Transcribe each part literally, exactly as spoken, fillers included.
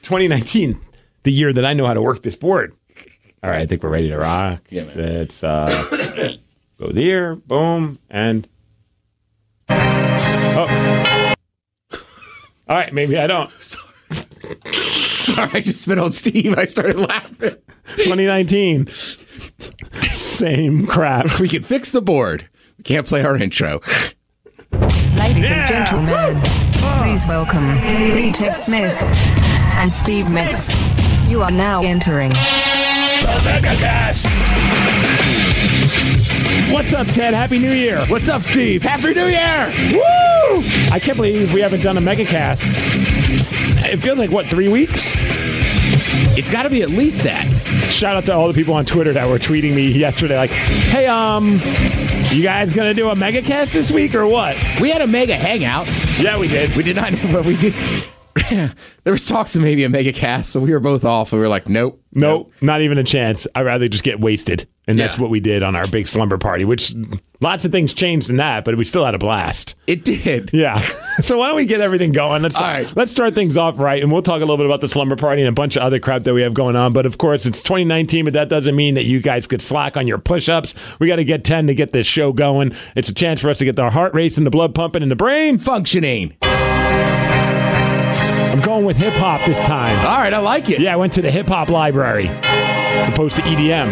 twenty nineteen, the year that I know how to work this board. All right, I think we're ready to rock. Yeah, man. Let's uh, go there, boom, and... Oh. All right, maybe I don't. Sorry, I just spit on Steve. I started laughing. twenty nineteen. Same crap. We can fix the board. We can't play our intro. Ladies Yeah. and gentlemen, please welcome D-Tech Smith and Steve Mix. You are now entering The MegaCast. What's up, Ted? Happy New Year. What's up, Steve? Happy New Year. Woo! I can't believe we haven't done a MegaCast. It feels like, what, three weeks? It's got to be at least that. Shout out to all the people on Twitter that were tweeting me yesterday like, hey, um, you guys going to do a MegaCast this week or what? We had a mega hangout. Yeah, we did. We did not, but we did. There was talks of maybe a MegaCast, but we were both off, and we were like, nope. Nope, not even a chance. I'd rather just get wasted. And that's Yeah. what we did on our big slumber party, which lots of things changed in that, but we still had a blast. It did. Yeah. So why don't we get everything going? Let's All right. let's start things off right, and we'll talk a little bit about the slumber party and a bunch of other crap that we have going on. But of course, it's twenty nineteen, but that doesn't mean that you guys could slack on your push-ups. We got to get ten to get this show going. It's a chance for us to get the heart racing, the blood pumping, and the brain Functioning. I'm going with hip hop this time. All right, I like it. Yeah, I went to the hip hop library as opposed to E D M.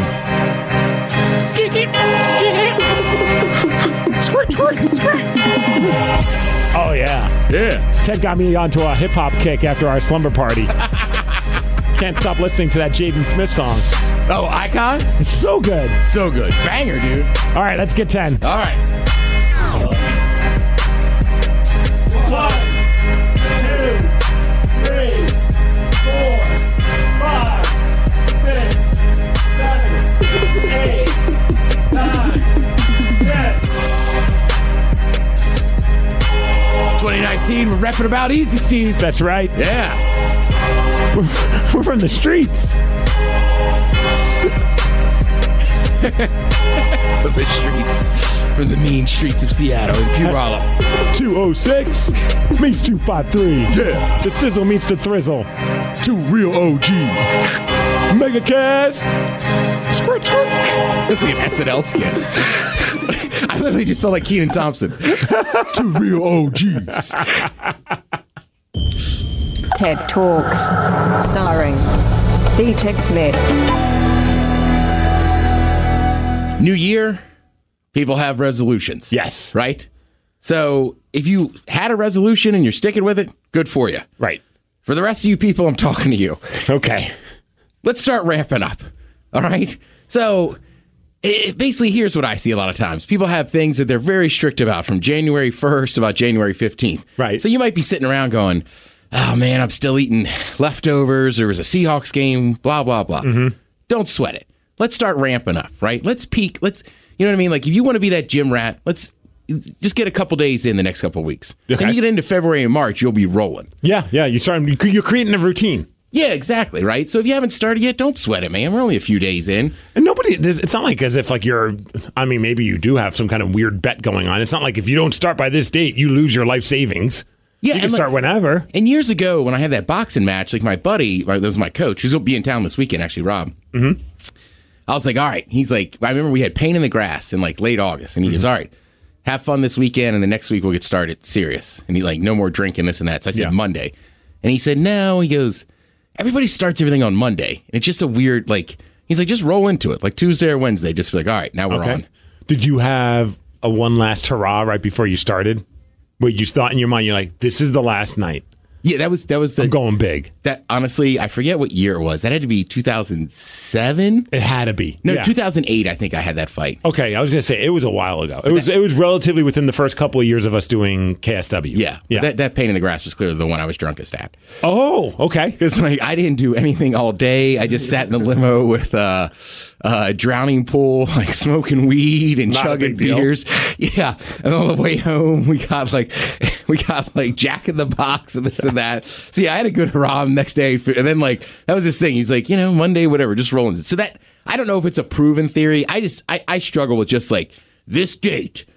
Squirt, squirt, squirt. Oh yeah, yeah. Ted got me onto a hip hop kick after our slumber party. Can't stop listening to that Jaden Smith song. Oh, Icon? It's so good. So good. Banger, dude. All right, let's get ten. All right. One, two, three, four, five, six, seven, eight, nine, ten. twenty nineteen, we're repping about easy, Steve. That's right. Yeah. We're, we're from the streets. From the streets. From the mean streets of Seattle and Puyallup. two oh six meets two five three. Yeah. The sizzle meets the thrizzle. Two real O Gs. MegaCast. Squirt, squirt. That's like an S N L skit. I literally just felt like Kenan Thompson. Two real O Gs. TED Talks, starring D-Tech Smith. New year, people have resolutions. Yes. Right? So if you had a resolution and you're sticking with it, good for you. Right. For the rest of you people, I'm talking to you. Okay. Let's start ramping up. All right? So it, basically, here's what I see a lot of times. People have things that they're very strict about from January first to about January fifteenth. Right. So you might be sitting around going, oh, man, I'm still eating leftovers. There was a Seahawks game, blah, blah, blah. Mm-hmm. Don't sweat it. Let's start ramping up, right? Let's peak. Let's, you know what I mean? Like, if you want to be that gym rat, let's just get a couple days in the next couple of weeks. Okay. And you get into February and March, you'll be rolling. Yeah, yeah. You start. You're creating a routine. Yeah, exactly, right? So if you haven't started yet, don't sweat it, man. We're only a few days in. And nobody, it's not like as if like you're, I mean, maybe you do have some kind of weird bet going on. It's not like if you don't start by this date, you lose your life savings. Yeah, You can and start like- whenever. And years ago, when I had that boxing match, like my buddy, that was my coach, who's going to be in town this weekend, actually, Rob. Mm-hmm. I was like, all right. He's like, I remember we had Pain in the Grass in like late August. And he goes, all right, have fun this weekend. And the next week we'll get started serious. And he's like, no more drinking, this and that. So I said, Yeah. Monday. And he said, no. He goes, everybody starts everything on Monday. And it's just a weird, like, he's like, just roll into it. Like Tuesday or Wednesday, just be like, all right, now we're Okay. on. Did you have a one last hurrah right before you started? Where you thought in your mind, you're like, this is the last night. Yeah, that was, that was the, I'm going big. that honestly, I forget what year it was. That had to be two thousand seven. It had to be. No, Yeah. two thousand eight, I think I had that fight. Okay, I was going to say it was a while ago. It was it was relatively within the first couple of years of us doing K S W. Yeah. Yeah. That, that Pain in the Grass was clearly the one I was drunkest at. oh, okay. Because like I didn't do anything all day. I just sat in the limo with uh, uh, drowning pool, like smoking weed and Not a chugging big deal. beers. Yeah. And on the way home, we got like we got like Jack in the Box and this and that. So yeah, I had a good hurrah the next day. For, and then like that was his thing. He's like, you know, Monday, whatever, just rolling. So that I don't know if it's a proven theory. I just I, I struggle with just like this date.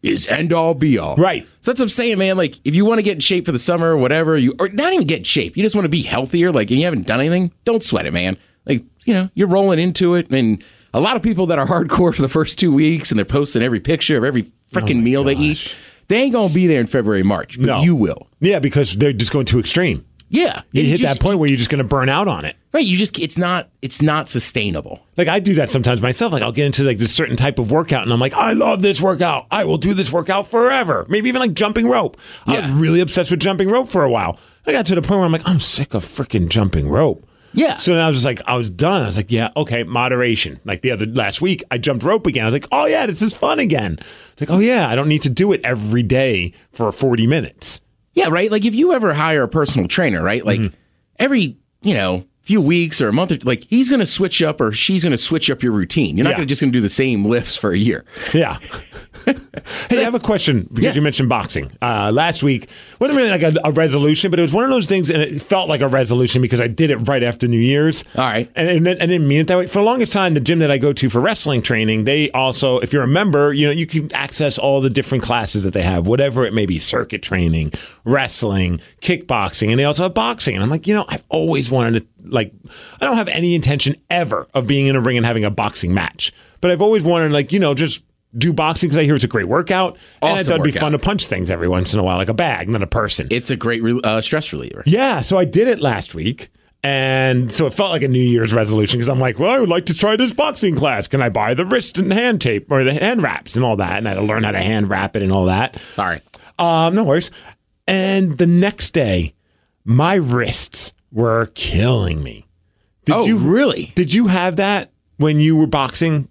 is end all be all. Right. So that's what I'm saying, man. Like, if you want to get in shape for the summer or whatever, you or not even get in shape, you just want to be healthier, like, and you haven't done anything, don't sweat it, man. Like, you know, you're rolling into it. And a lot of people that are hardcore for the first two weeks and they're posting every picture of every freaking Oh meal gosh. they eat, they ain't going to be there in February, March, but No. you will. Yeah, because they're just going too extreme. Yeah. You And hit just- that point where you're just going to burn out on it. Right. You just, it's not, it's not sustainable. Like I do that sometimes myself. Like I'll get into like this certain type of workout and I'm like, I love this workout. I will do this workout forever. Maybe even like jumping rope. I was Yeah. really obsessed with jumping rope for a while. I got to the point where I'm like, I'm sick of freaking jumping rope. Yeah. So then I was just like, I was done. I was like, yeah, okay, moderation. Like the other last week, I jumped rope again. I was like, oh yeah, this is fun again. It's like, oh yeah, I don't need to do it every day for forty minutes. Yeah, right? Like, if you ever hire a personal trainer, right? Like, Mm-hmm. every, you know, few weeks or a month, or, like, he's going to switch up or she's going to switch up your routine. You're not Yeah. gonna just going to do the same lifts for a year. Yeah. Hey, I have a question because Yeah. you mentioned boxing. Uh, last week wasn't really like a, a resolution, but it was one of those things, and it felt like a resolution because I did it right after New Year's. All right. And, and I didn't mean it that way. For the longest time, the gym that I go to for wrestling training, they also, if you're a member, you know, you can access all the different classes that they have, whatever it may be, circuit training, wrestling, kickboxing, and they also have boxing. And I'm like, you know, I've always wanted to, like, I don't have any intention ever of being in a ring and having a boxing match, but I've always wanted, like, you know, just do boxing because I hear it's a great workout. And I Awesome thought it'd be workout. fun to punch things every once in a while, like a bag, not a person. It's a great re- uh, stress reliever. Yeah, so I did it last week. And so it felt like a New Year's resolution because I'm like, well, I would like to try this boxing class. Can I buy the wrist and hand tape or the hand wraps and all that? And I had to learn how to hand wrap it and all that. Sorry. Um, no worries. And the next day, my wrists were killing me. Did Oh, you really? Did you have that when you were boxing?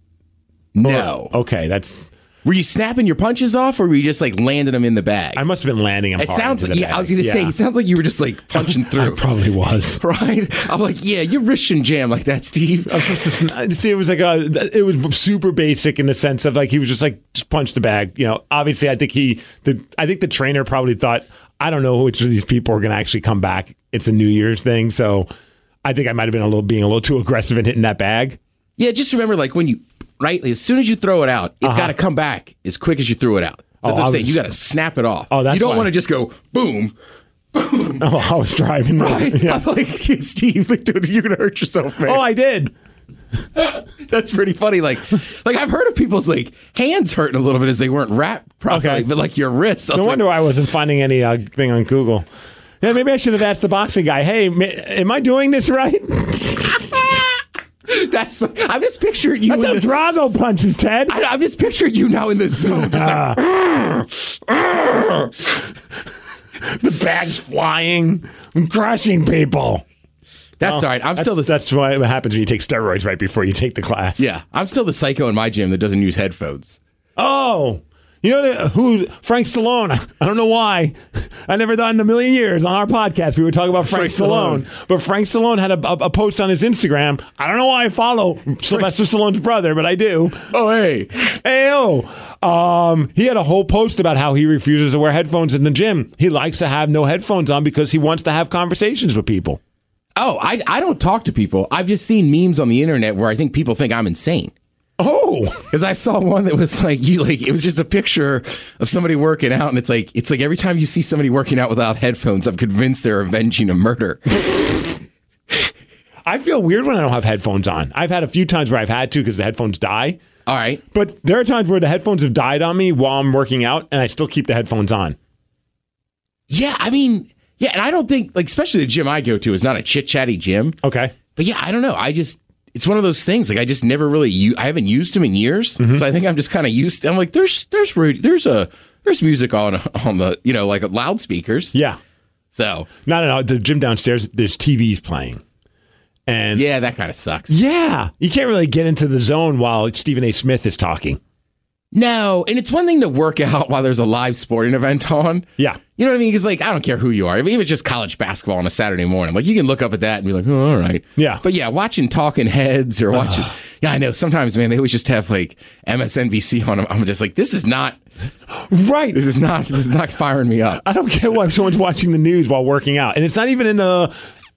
No. Okay, that's. Were you snapping your punches off or were you just, like, landing them in the bag? I must have been landing them it hard sounds into like, the yeah, bag. I was going to say, Yeah. it sounds like you were just, like, punching I through. probably was. Right? I'm like, yeah, your wrist shouldn't jam like that, Steve. I was supposed to sn- see, it was like a, it was super basic in the sense of like he was just like just punch the bag. You know, obviously, I think he, the, I think the trainer probably thought, I don't know which of these people are going to actually come back. It's a New Year's thing, so I think I might have been a little being a little too aggressive in hitting that bag. Yeah, just remember, like, when you, right, as soon as you throw it out, it's Uh-huh. got to come back as quick as you threw it out. So that's Oh, what I I'm saying. was- You got to snap it off. Oh, that's You don't why. want to just go, boom. Oh, I was driving. Right? Yeah. I'm like, Steve, like, dude, you're going to hurt yourself, man. Oh, I did. That's pretty funny. Like, like I've heard of people's, like, hands hurting a little bit as they weren't wrapped properly, Okay. but, like, your wrists. I No was wonder like, why I wasn't finding any uh, thing on Google. Yeah, maybe I should have asked the boxing guy. Hey, ma- am I doing this right? that's, I'm just picturing you. That's in how the, Drago punches, Ted. I, I'm just picturing you now in the zone. Just like, The bag's flying, I'm crushing people. that's Oh, all right. I'm that's, still the That's what happens when you take steroids right before you take the class. yeah. I'm still the psycho in my gym that doesn't use headphones. Oh, you know the- who? Frank Stallone. I don't know why. I never thought in a million years on our podcast we would talk about Frank, Frank Stallone. Stallone. But Frank Stallone had a, a, a post on his Instagram. I don't know why I follow Sylvester Stallone's brother, but I do. Oh, hey. Ayo. Um, he had a whole post about how he refuses to wear headphones in the gym. He likes to have no headphones on because he wants to have conversations with people. Oh, I, I don't talk to people. I've just seen memes on the internet where I think people think I'm insane. Oh, Because I saw one that was like you like it was just a picture of somebody working out, and it's like it's like every time you see somebody working out without headphones, I'm convinced they're avenging a murder. I feel weird when I don't have headphones on. I've had a few times where I've had to because the headphones die. All right. But there are times where the headphones have died on me while I'm working out, and I still keep the headphones on. Yeah, I mean, yeah, and I don't think like especially the gym I go to is not a chit chatty gym. Okay. But yeah, I don't know. I just it's one of those things. Like I just never really u- I haven't used them in years, Mm-hmm. so I think I'm just kind of used. To, I'm like, there's there's radio, there's a there's music on on the you know like loudspeakers. Yeah. So No, no, no. The gym downstairs, there's T Vs playing. And yeah, that kind of sucks. yeah, you can't really get into the zone while Stephen A. Smith is talking. No, and it's one thing to work out while there's a live sporting event on. Yeah. You know what I mean? Because, like, I don't care who you are. Even if it's just college basketball on a Saturday morning. Like, you can look up at that and be like, oh, all right. Yeah. But, yeah, watching Talking Heads or watching... yeah, I know. Sometimes, man, they always just have, like, M S N B C on them. I'm just like, this is not... Right. This is not... This is not firing me up. I don't get why someone's watching the news while working out. And it's not even in the...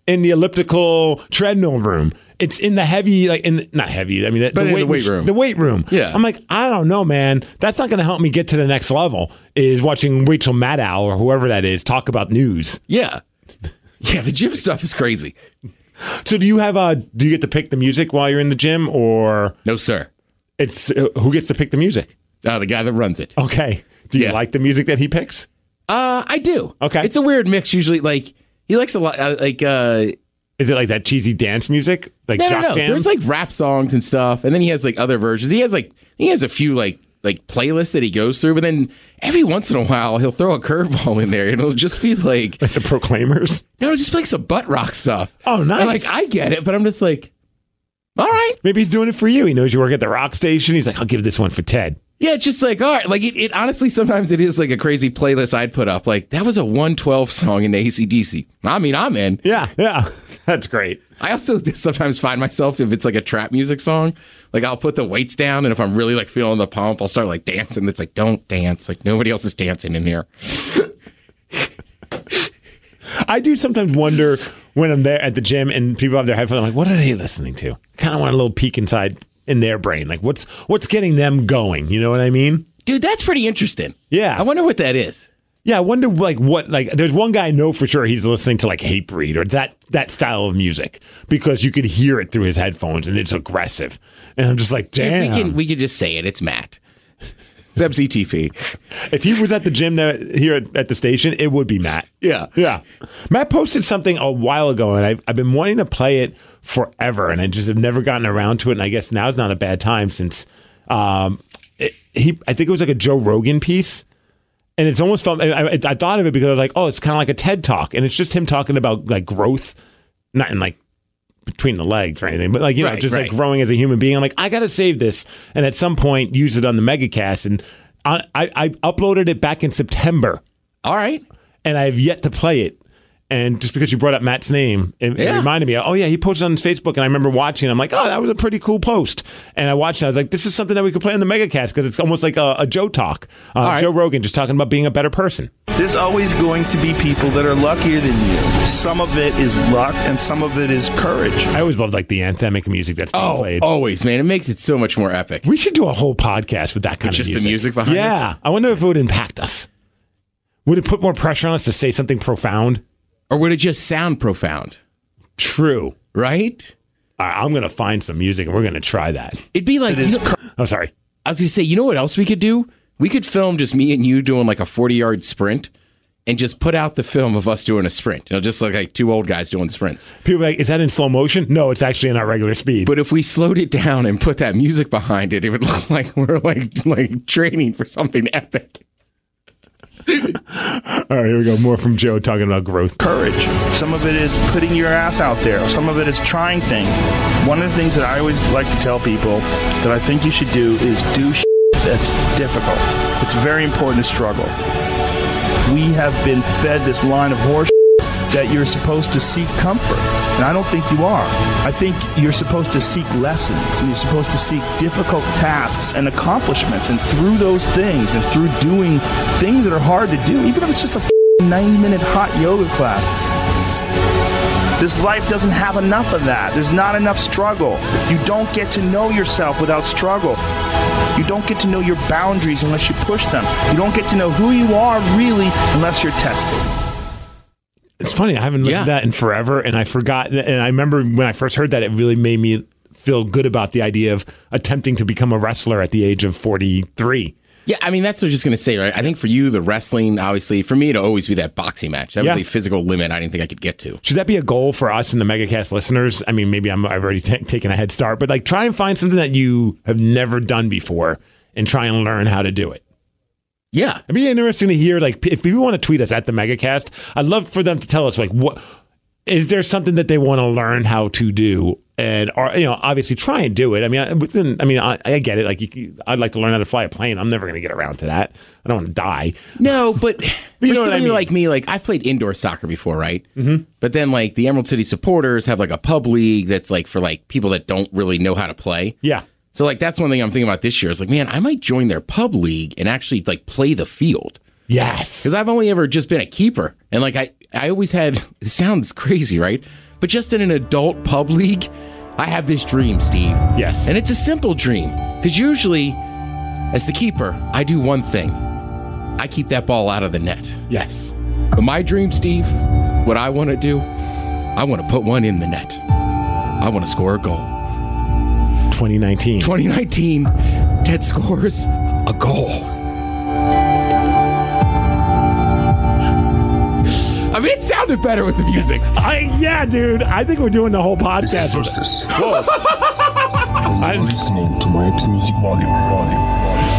in the elliptical treadmill room. It's in the heavy, like in the, not heavy. I mean, the, But the, in weight, the weight room. The weight room. Yeah. I'm like, I don't know, man. That's not going to help me get to the next level. Is watching Rachel Maddow or whoever that is talk about news. Yeah. Yeah, the gym stuff is crazy. So do you have a? Do you get to pick the music while you're in the gym, or No, sir. it's uh, who gets to pick the music? Uh, the guy that runs it. Okay. Do you Yeah. like the music that he picks? Uh, I do. Okay. It's a weird mix usually. Like, he likes a lot, uh, like, uh, Is it like that cheesy dance music, like no, jock no, no. jams? There's like rap songs and stuff. And then he has like other versions. He has like, he has a few like, like playlists that he goes through. But then every once in a while, he'll throw a curveball in there and it'll just be like, Like the Proclaimers. no, just like some butt rock stuff. Oh, nice. And like, I get it, but I'm just like, all right. Maybe he's doing it for you. He knows you work at the rock station. He's like, I'll give this one for Ted. Yeah, it's just like, all right. Like, it, it honestly, sometimes it is like a crazy playlist I'd put up. Like, that was a one twelve song in A C D C. I mean, I'm in. Yeah, yeah. That's great. I also sometimes find myself, if it's like a trap music song, like I'll put the weights down, and if I'm really like feeling the pump, I'll start like dancing. It's like, don't dance. Like, nobody else is dancing in here. I do sometimes wonder when I'm there at the gym and people have their headphones, I'm like, what are they listening to? Kind of want a little peek inside in their brain. Like, what's what's getting them going? You know what I mean? Dude, that's pretty interesting. Yeah. I wonder what that is. Yeah, I wonder like what like there's one guy I know for sure he's listening to like Hatebreed or that that style of music because you could hear it through his headphones and it's aggressive. And I'm just like, damn. Dude, we can we could just say it. It's Matt. It's M C T P. If he was at the gym there, here at, at the station, it would be Matt. Yeah. Yeah. Matt posted something a while ago, and I've, I've been wanting to play it forever, and I just have never gotten around to it. And I guess now's not a bad time since um, it, he, I think it was like a Joe Rogan piece. And it's almost felt, I, I, I thought of it because I was like, oh, it's kind of like a TED Talk. And it's just him talking about like growth, not in like between the legs or anything, but like, you know, Right, just right. like growing as a human being. I'm like, I got to save this. And at some point, use it on the Megacast. And I, I, I uploaded it back in September. All right. And I have yet to play it. And just because you brought up Matt's name, it, Yeah. it reminded me, oh, yeah, he posted on his Facebook. And I remember watching. I'm like, oh, that was a pretty cool post. And I watched it. I was like, this is something that we could play on the Megacast because it's almost like a, a Joe talk. Uh, right. Joe Rogan just talking about being a better person. There's always going to be people that are luckier than you. Some of it is luck and some of it is courage. I always love like the anthemic music that's being Oh, played. always, man. It makes it so much more epic. We should do a whole podcast with that kind With of just the music. music behind it? Yeah. I wonder if it would impact us. Would it put more pressure on us to say something profound? Or would it just sound profound? True. Right? All right, I'm going to find some music and we're going to try that. It'd be like, It is you know- Oh, sorry. I was going to say, you know what else we could do? We could film just me and you doing like a forty-yard sprint and just put out the film of us doing a sprint. It'll just look like two old guys doing sprints. People are like, is that in slow motion? No, it's actually in our regular speed. But if we slowed it down and put that music behind it, it would look like we're like like training for something epic. All right, here we go. More from Joe talking about growth. Courage. Some of it is putting your ass out there. Some of it is trying things. One of the things that I always like to tell people that I think you should do is do shit that's difficult. It's very important to struggle. We have been fed this line of horse that you're supposed to seek comfort. And I don't think you are. I think you're supposed to seek lessons. You're supposed to seek difficult tasks and accomplishments. And through those things and through doing things that are hard to do, even if it's just a ninety minute hot yoga class, this life doesn't have enough of that. There's not enough struggle. You don't get to know yourself without struggle. You don't get to know your boundaries unless you push them. You don't get to know who you are really unless you're tested. It's funny. I haven't listened Yeah. to that in forever, and I forgot. And I remember when I first heard that, it really made me feel good about the idea of attempting to become a wrestler at the age of forty-three. Yeah, I mean, that's what I was just going to say, right? I think for you, the wrestling, obviously, for me, it'll always be that boxing match. That Yeah. was a physical limit I didn't think I could get to. Should that be a goal for us and the Megacast listeners? I mean, maybe I'm, I've already t- taken a head start, but like try and find something that you have never done before and try and learn how to do it. Yeah. It'd be interesting to hear, like, if people want to tweet us at the Megacast, I'd love for them to tell us, like, what is there something that they want to learn how to do, and or you know, obviously try and do it. I mean, I, within, I mean, I, I get it. Like, you, I'd like to learn how to fly a plane. I'm never going to get around to that. I don't want to die. No, but you for know what I somebody mean. like me, like I've played indoor soccer before, right? Mm-hmm. But then like the Emerald City supporters have like a pub league that's like for like people that don't really know how to play. Yeah. So like that's one thing I'm thinking about this year. Is like, man, I might join their pub league and actually like play the field. Yes. Because I've only ever just been a keeper. And like I, I always had, it sounds crazy, right? But just in an adult pub league, I have this dream, Steve. Yes. And it's a simple dream. Because usually, as the keeper, I do one thing. I keep that ball out of the net. Yes. But my dream, Steve, what I want to do, I want to put one in the net. I want to score a goal. twenty nineteen. twenty nineteen, Ted scores a goal. I mean, it sounded better with the music. I, yeah, dude. I think we're doing the whole podcast. This is Versus. Whoa. You're listening to my music volume. volume.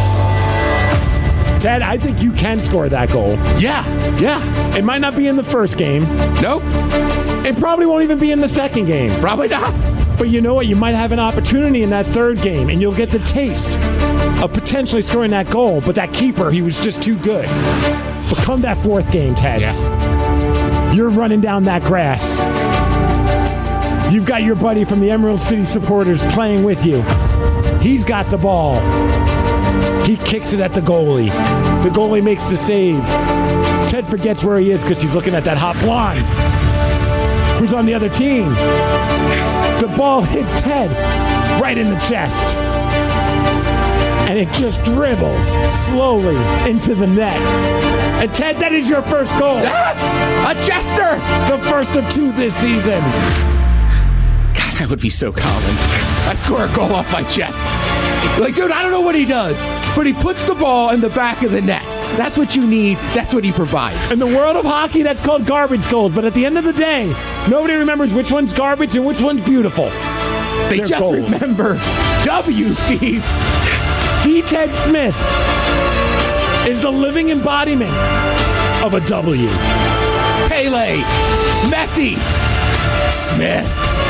Ted, I think you can score that goal. Yeah, yeah. It might not be in the first game. Nope, It probably won't even be in the second game. probably not. But you know what? You might have an opportunity in that third game, and you'll get the taste of potentially scoring that goal. But that keeper, he was just too good. But come that fourth game, Ted, Yeah. you're running down that grass. You've got your buddy from the Emerald City supporters playing with you. He's got the ball. He kicks it at the goalie. The goalie makes the save. Ted forgets where he is because he's looking at that hot blonde who's on the other team. The ball hits Ted right in the chest. And it just dribbles slowly into the net. And Ted, that is your first goal. Yes, a jester. The first of two this season. God, that would be so common. I score a goal off my chest. Like, dude, I don't know what he does, but he puts the ball in the back of the net. That's what you need. That's what he provides. In the world of hockey, that's called garbage goals. But at the end of the day, nobody remembers which one's garbage and which one's beautiful. They They're just goals. remember W, Steve. D. Ted Smith is the living embodiment of a W. Pele, Messi, Smith.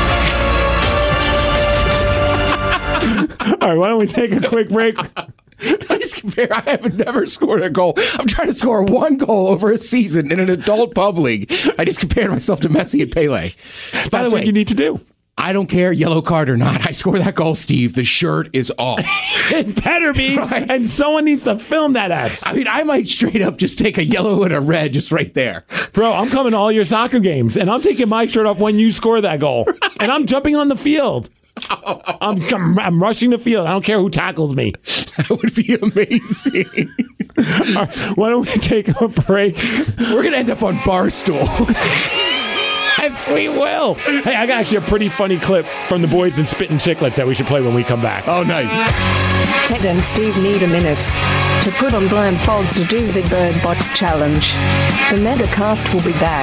All right, why don't we take a quick break? I just compare. I have never scored a goal. I'm trying to score one goal over a season in an adult pub league. I just compared myself to Messi and Pele. By That's the way, what you need to do. I don't care, yellow card or not. I score that goal, Steve. The shirt is off. It better be, Right. and someone needs to film that ass. I mean, I might straight up just take a yellow and a red just right there. Bro, I'm coming to all your soccer games, and I'm taking my shirt off when you score that goal. And I'm jumping on the field. I'm, I'm, I'm rushing the field. I don't care who tackles me. That would be amazing. All right, why don't we take a break? We're going to end up on Barstool. Yes, we will. Hey, I got actually a pretty funny clip from the boys in Spittin' Chicklets that we should play when we come back. Oh, nice. Ted and Steve need a minute to put on blindfolds to do the Bird Box Challenge. The Megacast will be back.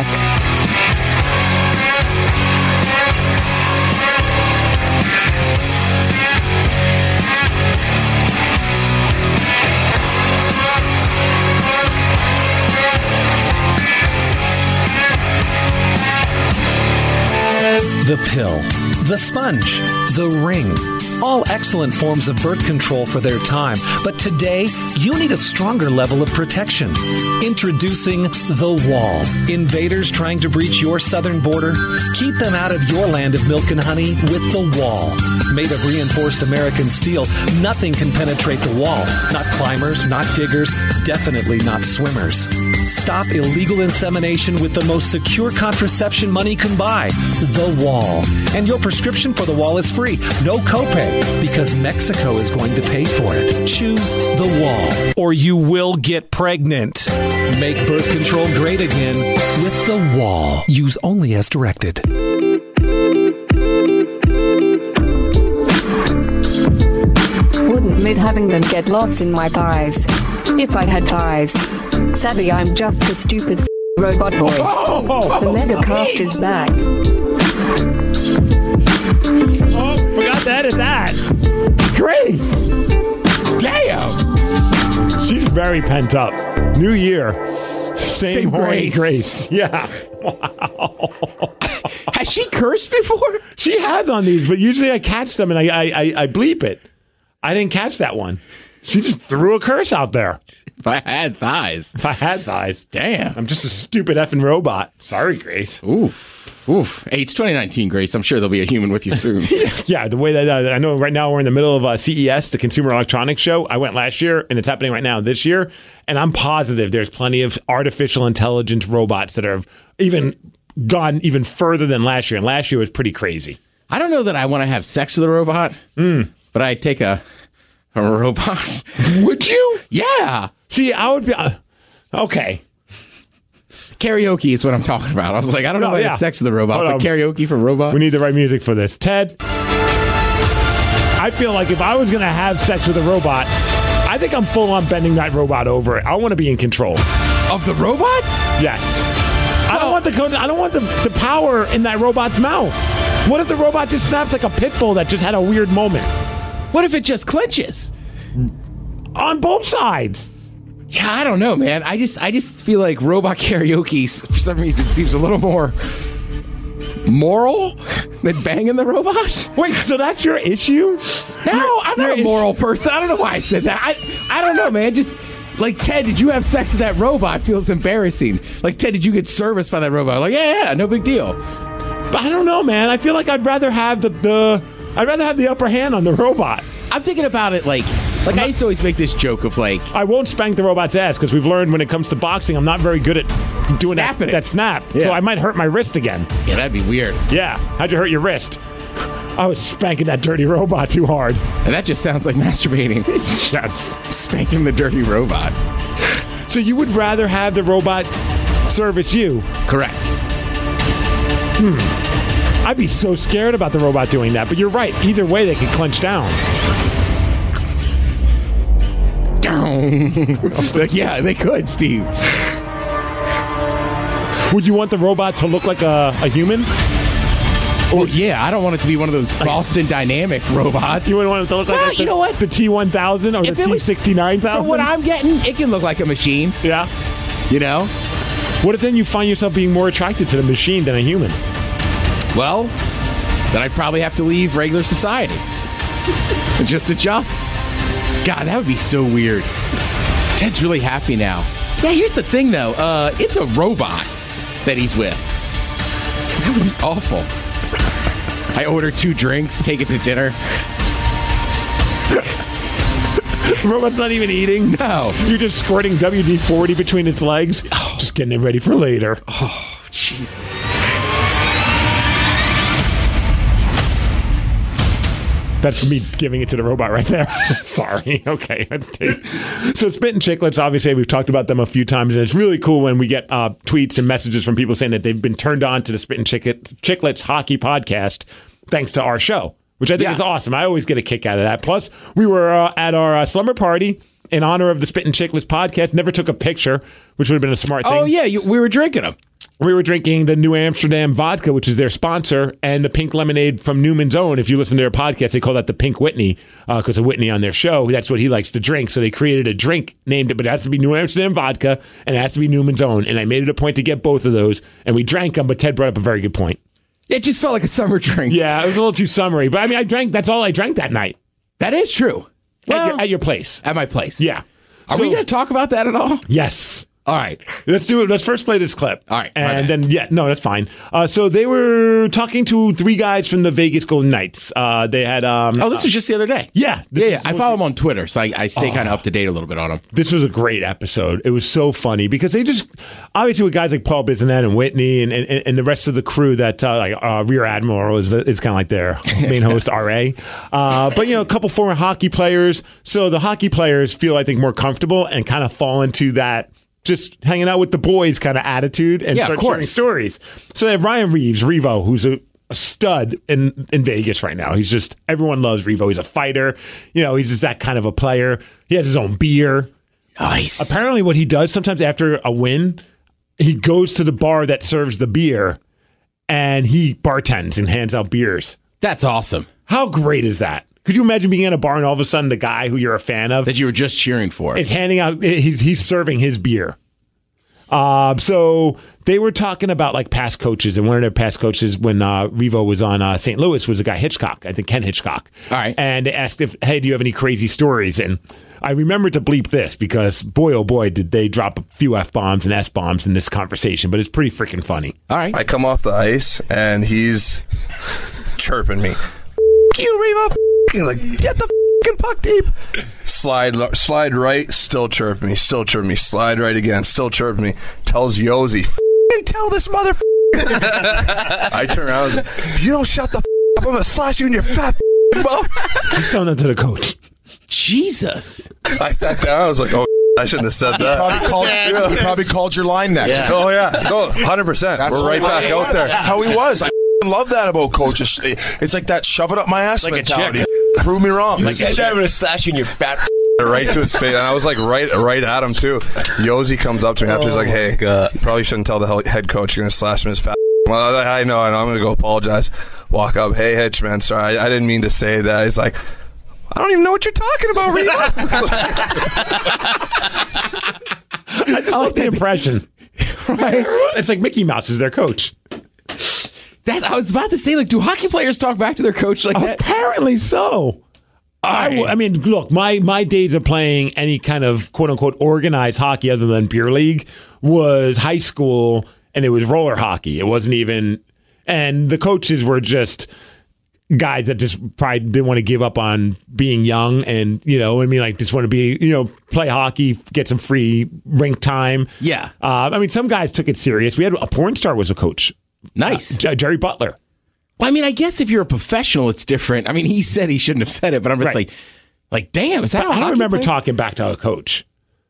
The pill, the sponge, the ring. All excellent forms of birth control for their time. But today, you need a stronger level of protection. Introducing The Wall. Invaders trying to breach your southern border? Keep them out of your land of milk and honey with The Wall. Made of reinforced American steel, nothing can penetrate the wall. Not climbers, not diggers, definitely not swimmers. Stop illegal insemination with the most secure contraception money can buy. The Wall. And your prescription for The Wall is free. No copay, because Mexico is going to pay for it. Choose The Wall, or you will get pregnant. Make birth control great again with The Wall. Use only as directed. Wouldn't admit having them get lost in my thighs. If I had thighs. Sadly, I'm just a stupid robot voice. The Megacast is back. Oh, forgot to edit that. Grace. Damn. She's very pent up. New year. Same, Same horny Grace. Grace. Yeah. Wow. Has she cursed before? She has on these, but usually I catch them and I, I, I, I bleep it. I didn't catch that one. She just threw a curse out there. If I had thighs. If I had thighs. Damn. I'm just a stupid effing robot. Sorry, Grace. Oof. Oof. Hey, it's twenty nineteen, Grace. I'm sure there'll be a human with you soon. Yeah, the way that uh, I know right now we're in the middle of uh, C E S, the Consumer Electronics Show. I went last year, and it's happening right now this year. And I'm positive there's plenty of artificial intelligence robots that are even gone even further than last year, and last year was pretty crazy. I don't know that I want to have sex with a robot, mm. but I'd take a, a robot. Would you? Yeah. See, I would be... Uh, okay. Karaoke is what I'm talking about. I was like, I don't know no, if I yeah. have sex with a robot, Hold but on. karaoke for a robot? We need the right music for this. Ted, I feel like if I was going to have sex with a robot, I think I'm full on bending that robot over. I want to be in control. Of the robot? Yes. I don't want the code, I don't want the, the power in that robot's mouth. What if the robot just snaps like a pit bull that just had a weird moment? What if it just clenches? On both sides. Yeah, I don't know, man. I just I just feel like robot karaoke, for some reason, seems a little more moral than banging the robot. Wait, so that's your issue? No, You're- I'm you're not a moral person. I don't know why I said that. I I don't know, man. Just like, Ted, did you have sex with that robot? Feels embarrassing. Like, Ted, did you get serviced by that robot? Like, yeah, yeah, no big deal. But I don't know, man. I feel like I'd rather have the, the I'd rather have the upper hand on the robot. I'm thinking about it like, like I used to always make this joke of like, I won't spank the robot's ass because we've learned when it comes to boxing, I'm not very good at doing that, Snapping it. that snap. Yeah. So I might hurt my wrist again. yeah, that'd be weird. Yeah. How'd you hurt your wrist? I was spanking that dirty robot too hard. And that just sounds like masturbating. Yes. Spanking the dirty robot. So you would rather have the robot service you? Correct. I'd be so scared about the robot doing that. But you're right. Either way, they could clench down. Like, yeah, they could, Steve. Would you want the robot to look like a, a human? Or yeah, I don't want it to be one of those Boston Dynamic robots. You wouldn't want it to look Well, like the, you know what? the T one thousand or If the it T was- sixty-nine For thousand? what I'm getting, it can look like a machine. Yeah. You know? What if then you find yourself being more attracted to the machine than a human? Well, then I'd probably have to leave regular society and just adjust. God, that would be so weird. Ted's really happy now. Yeah, here's the thing, though. Uh, it's a robot that he's with. That would be awful. I order two drinks, take it to dinner. The robot's not even eating. No. You're just squirting W D forty between its legs. Just getting it ready for later. Oh, Jesus. That's me giving it to the robot right there. Sorry. Okay. Let's take- So Spittin' Chicklets, obviously, we've talked about them a few times, and it's really cool when we get uh, tweets and messages from people saying that they've been turned on to the Spittin' Chicklet, Chicklets hockey podcast thanks to our show, which I think Yeah. is awesome. I always get a kick out of that. Plus, we were uh, at our uh, slumber party in honor of the Spittin' Chicklets podcast. Never took a picture, which would have been a smart thing. Oh, yeah, you, we were drinking them. We were drinking the New Amsterdam vodka, which is their sponsor, and the pink lemonade from Newman's Own. If you listen to their podcast, they call that the Pink Whitney because uh, of Whitney on their show. That's what he likes to drink. So they created a drink named it, but it has to be New Amsterdam vodka and it has to be Newman's Own. And I made it a point to get both of those, and we drank them. But Ted brought up a very good point. It just felt like a summer drink. Yeah, it was a little too summery, but I mean, I drank. That's all I drank that night That is true. at, Well, your, at your place. at my place. Yeah. Are So- we going to talk about that at all? Yes. All right. Let's do it. Let's first play this clip. All right, my And bad. then, yeah, no, that's fine. Uh, so they were talking to three guys from the Vegas Golden Knights. Uh, they had. Um, Oh, this was just the other day. yeah. this Yeah, yeah. is I supposed follow to- him on Twitter, so I, I stay kind of up to date a little bit on him. This was a great episode. It was so funny because they just, obviously, with guys like Paul Bissonnette and Whitney and, and, and the rest of the crew, that uh, like uh, Rear Admiral is, is kind of like their main host, R A. Uh, but, you know, a couple former hockey players. So the hockey players feel, I think, more comfortable and kind of fall into that just hanging out with the boys kind of attitude and Yeah, start of sharing course. stories. So they have Ryan Reeves, Revo, who's a, a stud in, in Vegas right now. He's just, everyone loves Revo. He's a fighter. You know, he's just that kind of a player. He has his own beer. Nice. Apparently, what he does sometimes after a win, he goes to the bar that serves the beer and he bartends and hands out beers. That's awesome. How great is that? Could you imagine being in a bar and all of a sudden the guy who you're a fan of That you were just cheering for. is handing out, he's he's serving his beer. Uh, so they were talking about like past coaches, and one of their past coaches when uh, Revo was on uh, Saint Louis was a guy Hitchcock, I think Ken Hitchcock. All right. And they asked if, hey, do you have any crazy stories? And I remember to bleep this because boy, oh boy, did they drop a few F bombs and S bombs in this conversation, but it's pretty freaking funny. All right. I come off the ice and he's chirping me. F- you, Revo. He's like, get the fucking puck deep. Slide, slide right, still chirping me, still chirping me. Slide right again, still chirping me. Tells Yosi, f***ing tell this mother I turned around. I was like, if you don't shut the f- up, I'm gonna slash you in your fat f- mouth. He's telling that to the coach. Jesus. I sat down. I was like, oh, I shouldn't have said that. Probably called, yeah. He probably called your line next. Yeah. Oh yeah, no, one hundred percent. That's We're right how- back out there. That's how he was. I love that about coaches. It's like that shove it up my ass Like a mentality. chick. Prove me wrong. Like, I'm going to slash you in your fat. Right to his face, and I was like right, right at him too. Yosi comes up to me after, he's like, "Hey, you probably shouldn't tell the head coach you're gonna slash him his fat." Well, I know, I know. I'm gonna go apologize. Walk up, "Hey, Hitch, man, sorry, I, I didn't mean to say that." He's like, "I don't even know what you're talking about, Reba." I just like the impression. Right? It's like Mickey Mouse is their coach. That I was about to say, like, do hockey players talk back to their coach like that? Apparently so. I, w- I mean, look, my, my days of playing any kind of quote unquote organized hockey other than beer league was high school, and it was roller hockey. It wasn't even, and the coaches were just guys that just probably didn't want to give up on being young, and you know, I mean, like just want to be, you know, play hockey, get some free rink time. Yeah. Uh, I mean, some guys took it serious. We had a porn star was a coach. Nice. Uh, J- Jerry Butler. Well, I mean, I guess if you're a professional, it's different. I mean, he said he shouldn't have said it, but I'm just Right. like, like, damn, is that But how I don't hockey remember player- talking back to a coach.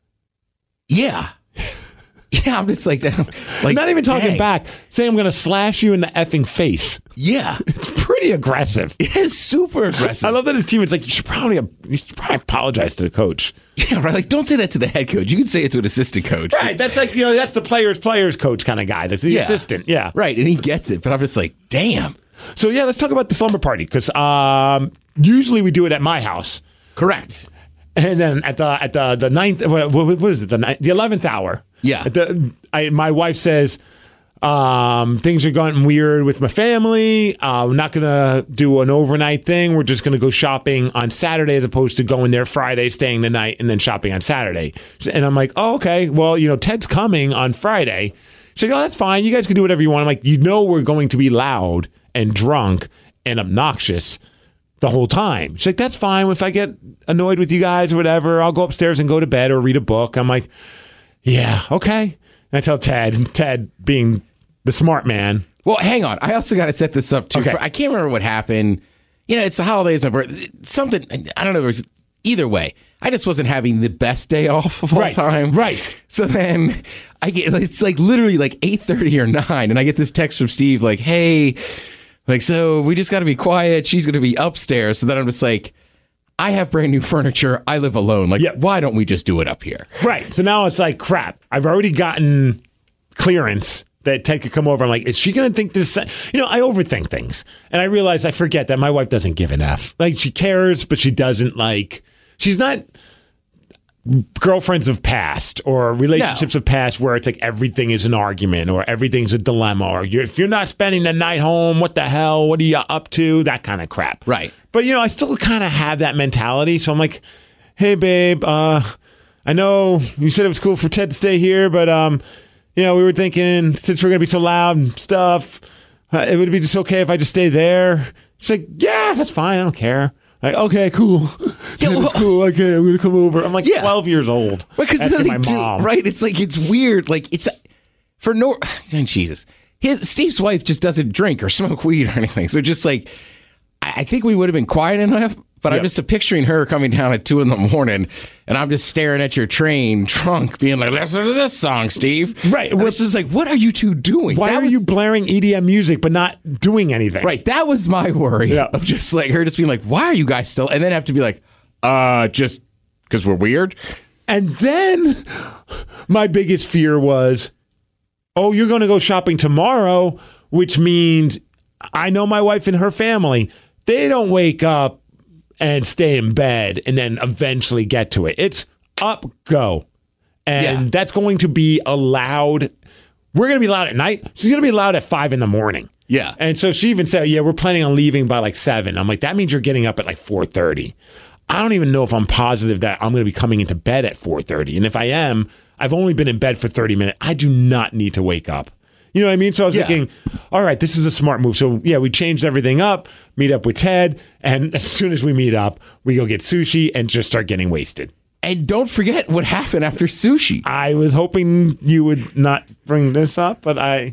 Yeah. Yeah, I'm just like, like I'm not even talking dang. back. Saying I'm going to slash you in the effing face. Yeah. It's pretty aggressive. It is super aggressive. I love that his team is like, you should probably you should probably apologize to the coach. Yeah, right. Like, don't say that to the head coach. You can say it to an assistant coach. Right. That's like, you know, that's the players, players coach kind of guy. That's the Yeah. assistant. Yeah. Right, and he gets it, but I'm just like, damn. So, yeah, let's talk about the slumber party because um, usually we do it at my house. Correct. And then at the at the the ninth, what, what is it? The ninth, the eleventh hour. Yeah. At the, I, my wife says um, things are going weird with my family. Uh, we're not gonna do an overnight thing. We're just gonna go shopping on Saturday as opposed to going there Friday, staying the night, and then shopping on Saturday. And I'm like, oh, okay. Well, you know, Ted's coming on Friday. She's like, oh, that's fine. You guys can do whatever you want. I'm like, you know, we're going to be loud and drunk and obnoxious the whole time. She's like, that's fine. If I get annoyed with you guys or whatever, I'll go upstairs and go to bed or read a book. I'm like, yeah, okay. And I tell Ted, and Ted being the smart man. Well, hang on. I also got to set this up, too. Okay. For, I can't remember what happened. You know, it's the holidays. My birthday. Something, I don't know. It was, either way, I just wasn't having the best day off of all Right, time. right. So then I get, it's like literally like eight thirty or nine, and I get this text from Steve like, hey, like, so we just got to be quiet. She's going to be upstairs. So then I'm just like, I have brand new furniture. I live alone. Like, Yep. why don't we just do it up here? Right. So now it's like, crap. I've already gotten clearance that Ted could come over. I'm like, is she going to think this? You know, I overthink things. And I realize I forget that my wife doesn't give an F. Like, she cares, but she doesn't, like, she's not girlfriends of past or relationships No. of past where it's like everything is an argument or everything's a dilemma or you're, if you're not spending the night home, what the hell? What are you up to? That kind of crap. Right. But, you know, I still kind of have that mentality. So I'm like, hey, babe, uh, I know you said it was cool for Ted to stay here, but, um, you know, we were thinking since we're going to be so loud and stuff, uh, it would be just okay if I just stay there. She's like, yeah, that's fine. I don't care. Like, okay, cool. Yeah, Ted was well- cool. Okay, I'm going to come over. I'm like Yeah. twelve years old. Because asking they my do, mom. right? It's like it's weird. Like it's for no Jesus. His Steve's wife just doesn't drink or smoke weed or anything. So just like I I think we would have been quiet enough. But Yep. I'm just picturing her coming down at two in the morning, and I'm just staring at your train drunk, being like, "Listen to this song, Steve." Right. And it's just like, what are you two doing? Why That are was- you blaring E D M music but not doing anything? Right. That was my worry Yeah. of just like her just being like, "Why are you guys still?" And then have to be like, "Uh, just because we're weird." And then my biggest fear was, oh, you're going to go shopping tomorrow, which means I know my wife and her family, they don't wake up and stay in bed and then eventually get to it. It's up, go. And Yeah. that's going to be a loud, we're going to be loud at night. She's going to be loud at five in the morning. Yeah. And so she even said, yeah, we're planning on leaving by like seven. I'm like, that means you're getting up at like four thirty. I don't even know if I'm positive that I'm going to be coming into bed at four thirty. And if I am, I've only been in bed for thirty minutes. I do not need to wake up. You know what I mean? So I was Yeah. thinking, all right, this is a smart move. So yeah, we changed everything up, meet up with Ted. And as soon as we meet up, we go get sushi and just start getting wasted. And don't forget what happened after sushi. I was hoping you would not bring this up, but I...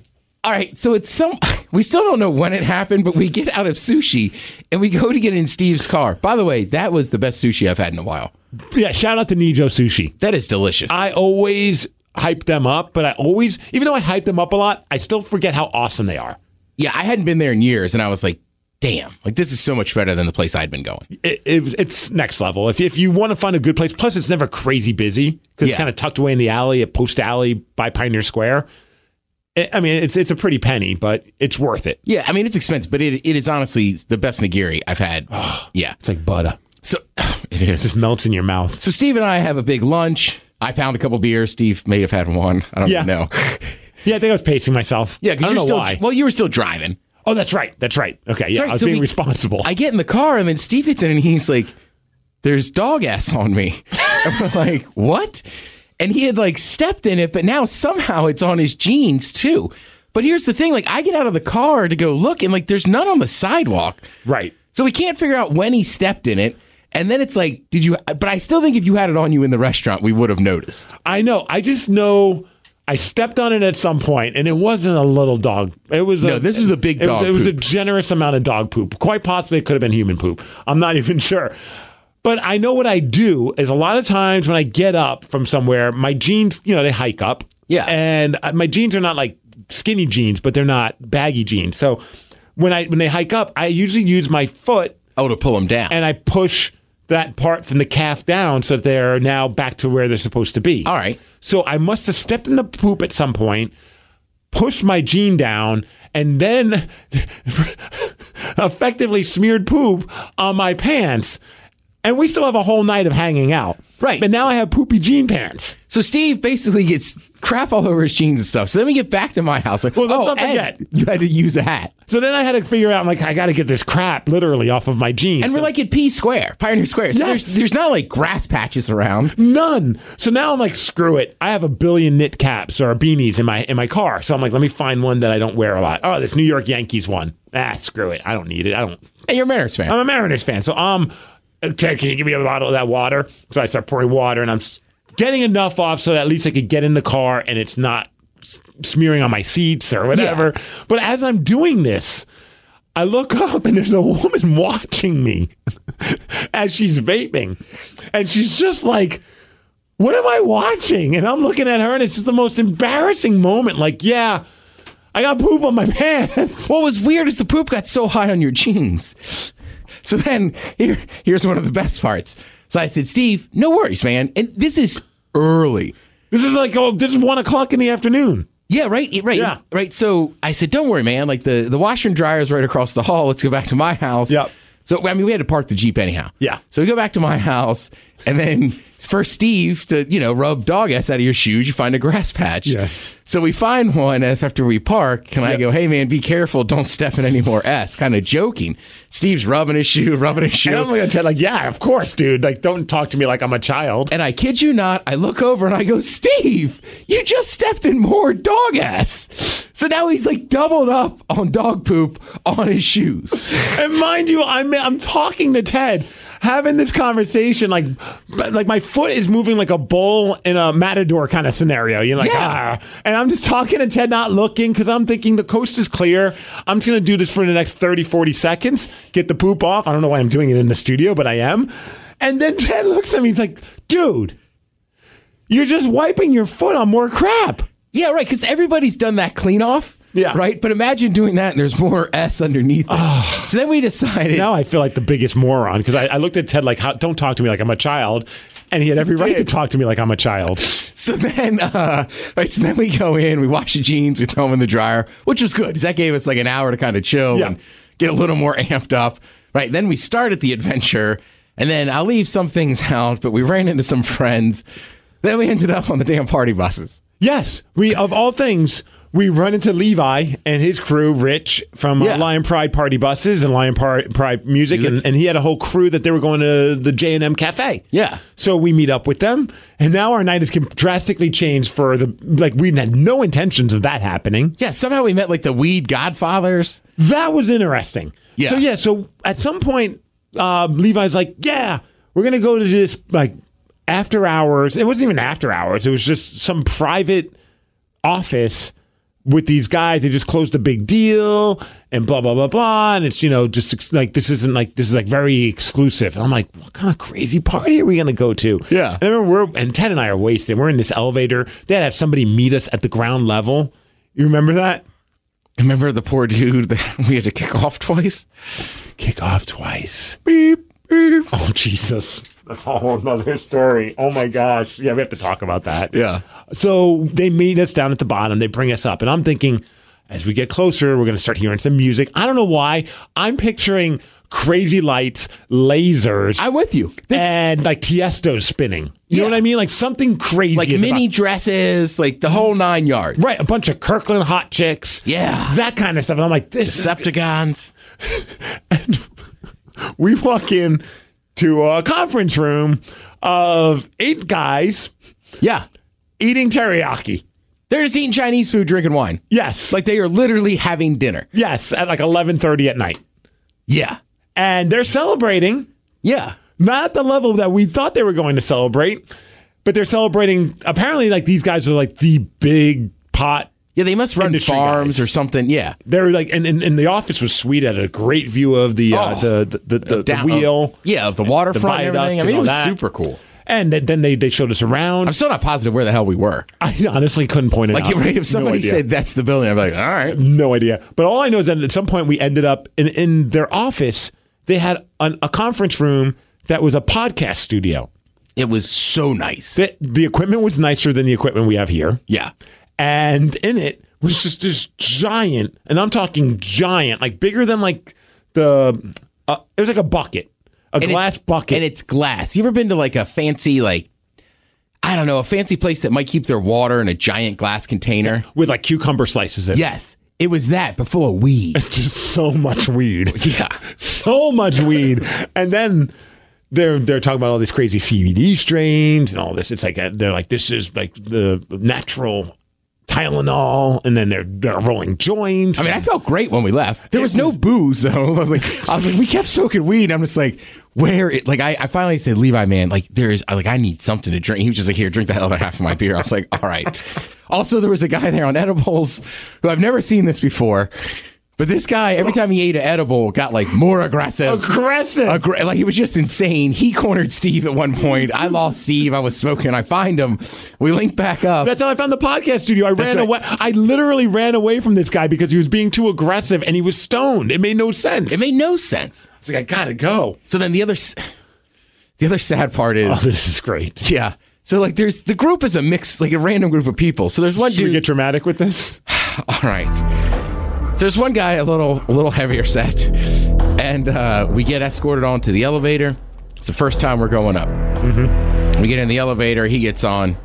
All right, so it's some. We still don't know when it happened, but we get out of sushi and we go to get in Steve's car. By the way, that was the best sushi I've had in a while. Yeah, shout out to Nijo Sushi. That is delicious. I always hype them up, but I always, even though I hype them up a lot, I still forget how awesome they are. Yeah, I hadn't been there in years, and I was like, damn, like this is so much better than the place I'd been going. It, it, it's next level. If, if you want to find a good place, plus it's never crazy busy because Yeah. it's kind of tucked away in the alley at Post Alley by Pioneer Square. It, I mean, it's it's a pretty penny, but it's worth it. Yeah, I mean, it's expensive, but it it is honestly the best nigiri I've had. Yeah. It's like butter. So It is. It just melts in your mouth. So Steve and I have a big lunch. I pound a couple beers. Steve may have had one. I don't Yeah. even know. Yeah, I think I was pacing myself. Yeah, I because don't you're know still why. well, you were still driving. Oh, that's right. That's right. Okay, yeah, Sorry, I was so being we- responsible. I get in the car, and then Steve gets in, and he's like, "There's dog ass on me." And we're like, "What?" And he had like stepped in it, but now somehow it's on his jeans too. But here's the thing: like, I get out of the car to go look, and like, there's none on the sidewalk. Right. So we can't figure out when he stepped in it. And then it's like, did you? But I still think if you had it on you in the restaurant, we would have noticed. I know. I just know I stepped on it at some point, and it wasn't a little dog. It was a, No, this was a big it was- dog It was a poop. generous amount of dog poop. Quite possibly, it could have been human poop. I'm not even sure. But I know what I do is a lot of times when I get up from somewhere, my jeans, you know, they hike up. Yeah. And uh, my jeans are not like skinny jeans, but they're not baggy jeans. So when I when they hike up, I usually use my foot Oh, to pull him down. and I push that part from the calf down so that they're now back to where they're supposed to be. All right. So I must have stepped in the poop at some point, pushed my jean down, and then effectively smeared poop on my pants. And we still have a whole night of hanging out. Right. But now I have poopy jean pants. So Steve basically gets crap all over his jeans and stuff. So then we get back to my house. Like, Well, let's oh, not and forget. you had to use a hat. So then I had to figure out, I'm like, I got to get this crap literally off of my jeans. And So- we're like at P Square, Pioneer Square. So Yes. there's, there's not like grass patches around. None. So now I'm like, screw it. I have a billion knit caps or beanies in my in my car. So I'm like, let me find one that I don't wear a lot. Oh, this New York Yankees one. Ah, screw it. I don't need it. I don't. Hey, you're a Mariners fan. I'm a Mariners fan. So um, Ted, can you give me a bottle of that water? So I start pouring water, and I'm s- getting enough off so that at least I could get in the car and it's not s- smearing on my seats or whatever. But as I'm doing this, I look up and there's a woman watching me as she's vaping. And she's just like, what am I watching? And I'm looking at her, and it's just the most embarrassing moment. Like, yeah, I got poop on my pants. What was weird is the poop got so high on your jeans. So then here, here's one of the best parts. So I said, Steve, no worries, man. And this is early. This is like, oh, this is one o'clock in the afternoon. Yeah, right, right, Yeah. right. So I said, don't worry, man. Like the, the washer and dryer is right across the hall. Let's go back to my house. Yep. So, I mean, we had to park the Jeep anyhow. Yeah. So we go back to my house, and then for Steve to, you know, rub dog ass out of your shoes, you find a grass patch. Yes. So we find one as after we park, and I Yep. go, hey, man, be careful. Don't step in any more S. Kind of joking. Steve's rubbing his shoe, rubbing his shoe. And I'm gonna tell like, yeah, of course, dude. Like, don't talk to me like I'm a child. And I kid you not, I look over and I go, Steve, you just stepped in more dog ass. So now he's like doubled up on dog poop on his shoes. And mind you, I'm I'm talking to Ted, having this conversation, like like my foot is moving like a bull in a matador kind of scenario. You're like, Yeah. ah. And I'm just talking to Ted, not looking, because I'm thinking the coast is clear. I'm just gonna do this for the next thirty, forty seconds, get the poop off. I don't know why I'm doing it in the studio, but I am. And then Ted looks at me, he's like, dude, you're just wiping your foot on more crap. Yeah, right, because everybody's done that clean off. Yeah. Right? But imagine doing that and there's more S underneath it. So then we decided. Now I feel like the biggest moron because I, I looked at Ted like, How, don't talk to me like I'm a child. And he had every right to talk to me like I'm a child. So then, uh, right, so then we go in, we wash the jeans, we throw them in the dryer, which was good because that gave us like an hour to kind of chill Yeah. and get a little more amped up. Right. Then we started the adventure, and then I'll leave some things out, but we ran into some friends. Then we ended up on the damn party buses. Yes, we of all things, we run into Levi and his crew, Rich from uh, Yeah. Lion Pride Party Buses and Lion Pride, Pride Music, and, and he had a whole crew that they were going to the J and M Cafe. Yeah. So we meet up with them, and now our night has drastically changed for the like we had no intentions of that happening. Yeah, somehow we met like the Weed Godfathers. That was interesting. Yeah. So yeah, so at some point, uh, Levi's like, yeah, we're gonna go to this like after hours. It wasn't even after hours. It was just some private office with these guys, they just closed a big deal and blah, blah, blah, blah. And it's, you know, just ex- like, this isn't like, this is like very exclusive. And I'm like, what kind of crazy party are we going to go to? Yeah. And I remember we're, and Ted and I are wasted. We're in this elevator. They had to have somebody meet us at the ground level. You remember that? Remember the poor dude that we had to kick off twice? Kick off twice. Beep, beep. Oh, Jesus. That's a whole another story. Oh, my gosh. Yeah, we have to talk about that. Yeah. So they meet us down at the bottom. They bring us up. And I'm thinking, as we get closer, we're going to start hearing some music. I don't know why. I'm picturing crazy lights, lasers. I'm with you. This, and like Tiesto spinning. You yeah. know what I mean? Like something crazy. Like mini about, dresses, like the whole nine yards. Right. A bunch of Kirkland hot chicks. Yeah. That kind of stuff. And I'm like, this Decepticons. And we walk in to a conference room of eight guys. Yeah. Eating teriyaki. They're just eating Chinese food, drinking wine. Yes. Like they are literally having dinner. Yes, at like eleven thirty at night. Yeah. And they're celebrating. Yeah. Not at the level that we thought they were going to celebrate, but they're celebrating. Apparently, like these guys are like the big pot. Yeah, they must run farms guys. Or something. Yeah. They're like, and, and, and the office was sweet. Had a great view of the, uh, oh. the, the, the, the, Down, the wheel. Uh, yeah, of the waterfront and everything. I mean, it was that. super cool. And then they, they showed us around. I'm still not positive where the hell we were. I honestly couldn't point it like, out. Like, if somebody no said that's the building, I'm like, all right. No idea. But all I know is that at some point we ended up in, in their office. They had an, a conference room that was a podcast studio. It was so nice. The, the equipment was nicer than the equipment we have here. Yeah. And in it was just this giant, and I'm talking giant, like bigger than like the, uh, it was like a bucket. A and glass bucket. And it's glass. You ever been to like a fancy, like, I don't know, a fancy place that might keep their water in a giant glass container? With like cucumber slices in it. Yes. It was that, but full of weed. Just so much weed. Yeah. So much weed. And then they're they're talking about all these crazy C B D strains and all this. It's like, a, they're like, this is like the natural Tylenol, and then they're, they're rolling joints. I mean, I felt great when we left. There was, was no booze, though. I was like, I was like, we kept smoking weed. I'm just like, where? It, like, I, I finally said, Levi, man, like, there is, like, I need something to drink. He was just like, here, drink the other half of my beer. I was like, all right. Also, there was a guy there on edibles who I've never seen this before. But this guy, every time he ate an edible, got like more aggressive. Aggressive. Aggra- like he was just insane. He cornered Steve at one point. I lost Steve. I was smoking. I find him. We linked back up. That's how I found the podcast studio. I That's ran right. away. I literally ran away from this guy because he was being too aggressive and he was stoned. It made no sense. It made no sense. I was like, I gotta go. So then the other, the other sad part is, oh, this is great. Yeah. So like, there's the group is a mix, like a random group of people. So there's one Should dude. we get dramatic with this? All right. So there's one guy a little a little heavier set, and uh, we get escorted onto the elevator. It's the first time we're going up. Mm-hmm. We get in the elevator. He gets on.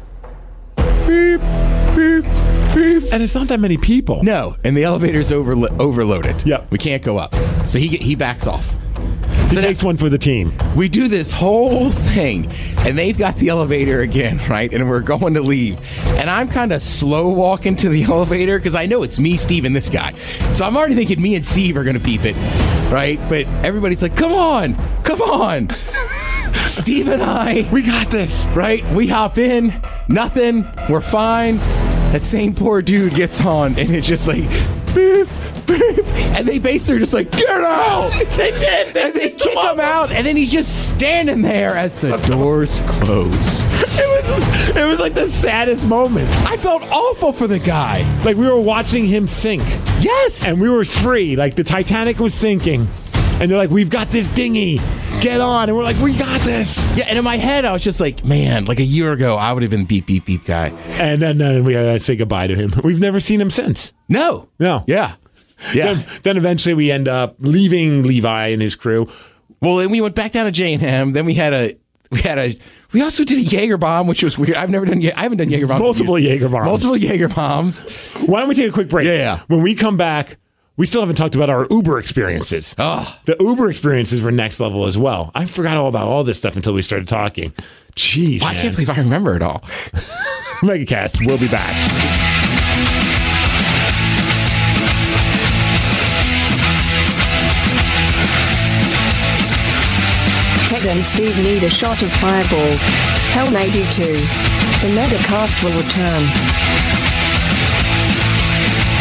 Beep, beep, beep. And it's not that many people. No, and the elevator's overlo- overloaded. Yep. We can't go up. So he he backs off. He So takes now, one for the team. We do this whole thing, and they've got the elevator again, right? And we're going to leave. And I'm kind of slow walking to the elevator because I know it's me, Steve, and this guy. So I'm already thinking me and Steve are going to peep it, right? But everybody's like, come on, come on. Steve and I. We got this. Right? We hop in, nothing, we're fine. That same poor dude gets on, and it's just like, beep, beep. And they basically are just like, get out! They did! And they kick him out, and then he's just standing there as the doors close. It was, it was like the saddest moment. I felt awful for the guy. Like we were watching him sink. Yes! And we were free. Like the Titanic was sinking. And they're like, we've got this dinghy. Get on. And we're like, we got this. Yeah, and in my head, I was just like, man, like a year ago, I would have been beep, beep, beep guy. And then uh, we had to say goodbye to him. We've never seen him since. No. No. Yeah. Yeah. Then, then eventually we end up leaving Levi and his crew. Well, then we went back down to J and M. Then we had a, we had a, we also did a Jaeger bomb, which was weird. I've never done, I haven't done Jaeger bombs. Multiple Jaeger bombs. Multiple Jaeger bombs. Why don't we take a quick break? Yeah, yeah. When we come back, we still haven't talked about our Uber experiences. Oh. The Uber experiences were next level as well. I forgot all about all this stuff until we started talking. Jeez, well, I can't believe I remember it all. Megacast, we'll be back. Ted and Steve need a shot of Fireball. Hell, maybe two. The Megacast will return.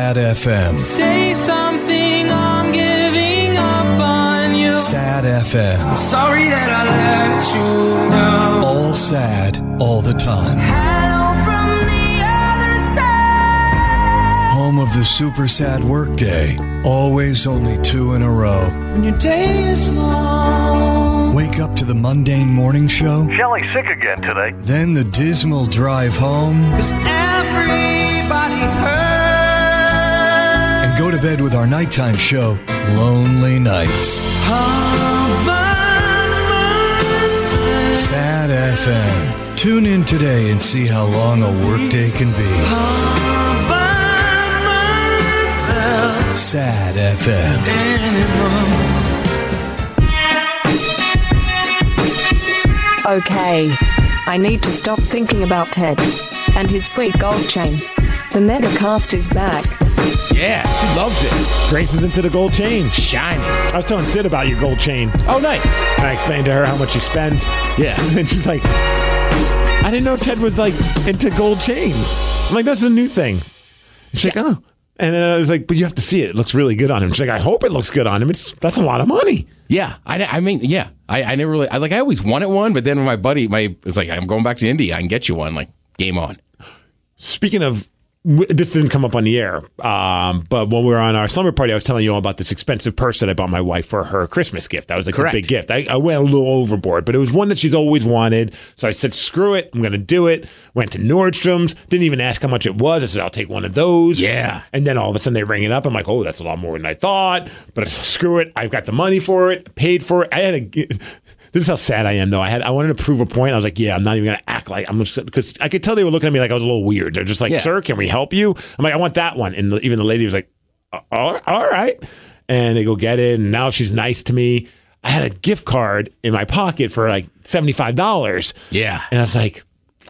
Sad F M. Say something, I'm giving up on you. Sad F M. I'm sorry that I let you down. All sad, all the time. Hello from the other side. Home of the super sad workday. Always only two in a row. When your day is long. Wake up to the mundane morning show. Shelly's sick again today. Then the dismal drive home. 'Cause everybody hurts. And go to bed with our nighttime show, Lonely Nights. All by myself. Sad F M. Tune in today and see how long a workday can be. All by myself. Sad F M. Anymore. Okay. I need to stop thinking about Ted and his sweet gold chain. The Megacast is back. Yeah, she loves it. Grace is into the gold chain. Shining. I was telling Sid about your gold chain. Oh, nice. And I explained to her how much you spend. Yeah. And she's like, I didn't know Ted was like into gold chains. I'm like, that's a new thing. She's like, oh. And then I was like, but you have to see it. It looks really good on him. She's like, I hope it looks good on him. It's That's a lot of money. Yeah, I, I mean, yeah, I, I never really, I like, I always wanted one, but then when my buddy, my, was like, I'm going back to India, I can get you one, like, game on. Speaking of, this didn't come up on the air, um, but when we were on our slumber party, I was telling you all about this expensive purse that I bought my wife for her Christmas gift. That was like Correct. a big gift. I, I went a little overboard, but it was one that she's always wanted. So I said, screw it. I'm going to do it. Went to Nordstrom's. Didn't even ask how much it was. I said, I'll take one of those. Yeah. And then all of a sudden they ring it up. I'm like, oh, that's a lot more than I thought. But I said, screw it. I've got the money for it. Paid for it. I had a... This is how sad I am, though. I had I wanted to prove a point. I was like, yeah, I'm not even going to act like I'm just because I could tell they were looking at me like I was a little weird. They're just like, Yeah. sir, can we help you? I'm like, I want that one. And even the lady was like, all, all right. And they go get it. And now she's nice to me. I had a gift card in my pocket for like seventy-five dollars. Yeah. And I was like,